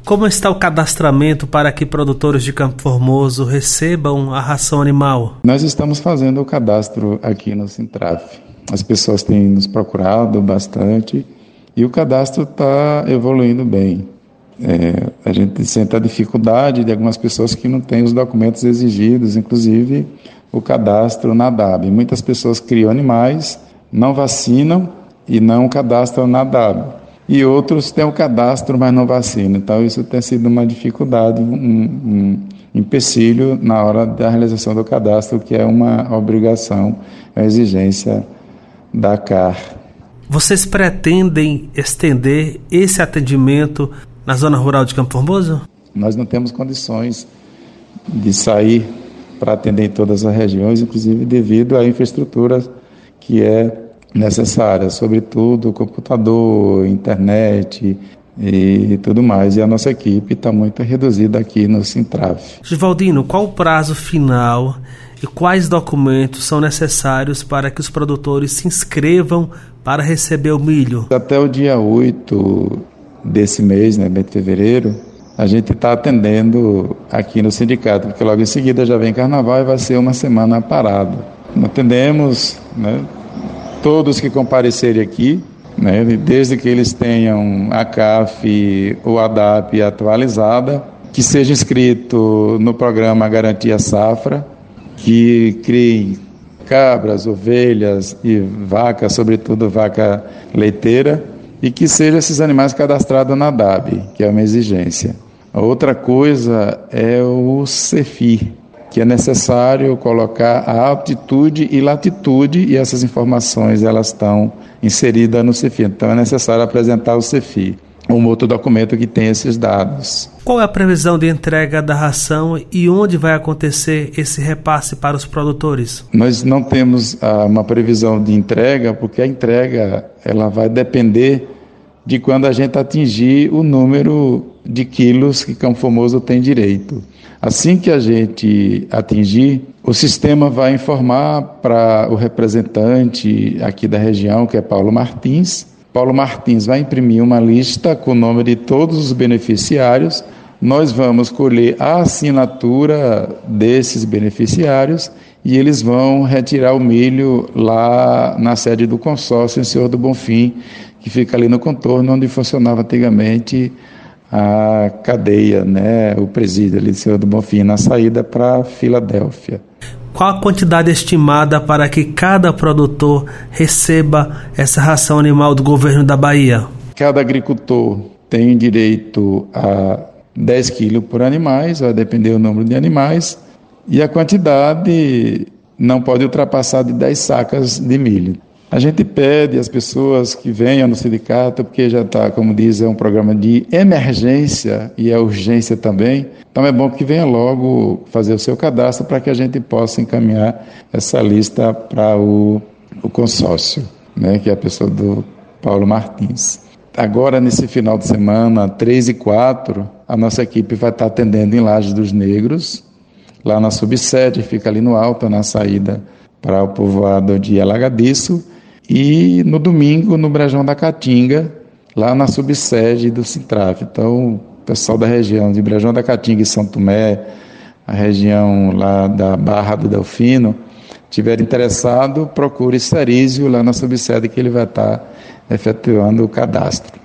Como está o cadastramento para que produtores de Campo Formoso recebam a ração animal? Nós estamos fazendo o cadastro aqui no Sintraf. As pessoas têm nos procurado bastante e o cadastro está evoluindo bem. A gente sente a dificuldade de algumas pessoas que não têm os documentos exigidos, inclusive o cadastro na DAB. Muitas pessoas criam animais, não vacinam e não cadastram na DAB. E outros têm o cadastro, mas não vacinam. Então isso tem sido uma dificuldade, um empecilho na hora da realização do cadastro, que é uma obrigação, uma exigência da CAR. Vocês pretendem estender esse atendimento na zona rural de Campo Formoso? Nós não temos condições de sair para atender em todas as regiões, inclusive devido à infraestrutura que é necessária, sobretudo computador, internet e tudo mais. E a nossa equipe está muito reduzida aqui no Sintraf. Givaldino, qual o prazo final e quais documentos são necessários para que os produtores se inscrevam para receber o milho? Até o dia 8 desse mês, de fevereiro, a gente está atendendo aqui no sindicato, porque logo em seguida já vem carnaval e vai ser uma semana parado. Atendemos, todos que comparecerem aqui, desde que eles tenham a CAF ou a DAP atualizada, que seja inscrito no programa Garantia Safra, que criem cabras, ovelhas e vacas, sobretudo vaca leiteira, e que sejam esses animais cadastrados na DAB, que é uma exigência. A outra coisa é o CEFI, que é necessário colocar a altitude e latitude, e essas informações elas estão inseridas no CEFI. Então é necessário apresentar o CEFI, um outro documento que tem esses dados. Qual é a previsão de entrega da ração e onde vai acontecer esse repasse para os produtores? Nós não temos uma previsão de entrega, porque a entrega ela vai depender de quando a gente atingir o número de quilos que Campo Formoso tem direito. Assim que a gente atingir, o sistema vai informar para o representante aqui da região, que é Paulo Martins. Paulo Martins vai imprimir uma lista com o nome de todos os beneficiários. Nós vamos colher a assinatura desses beneficiários e eles vão retirar o milho lá na sede do consórcio em Senhor do Bonfim, que fica ali no contorno onde funcionava antigamente a cadeia, o presídio ali de Senhor do Bonfim, na saída para Filadélfia. Qual a quantidade estimada para que cada produtor receba essa ração animal do governo da Bahia? Cada agricultor tem direito a 10 quilos por animais, vai depender do número de animais, e a quantidade não pode ultrapassar de 10 sacas de milho. A gente pede às pessoas que venham no sindicato, porque já está, como diz, é um programa de emergência e é urgência também. Então é bom que venha logo fazer o seu cadastro para que a gente possa encaminhar essa lista para o consórcio, que é a pessoa do Paulo Martins. Agora, nesse final de semana, 3 e 4, a nossa equipe vai estar atendendo em Lajes dos Negros, lá na subsede, fica ali no alto, na saída para o povoado de Alagadiço, e no domingo no Brejão da Caatinga, lá na subsede do Sintraf. Então, o pessoal da região de Brejão da Caatinga e São Tomé, a região lá da Barra do Delfino, tiver interessado, procure Cerísio lá na subsede que ele vai estar efetuando o cadastro.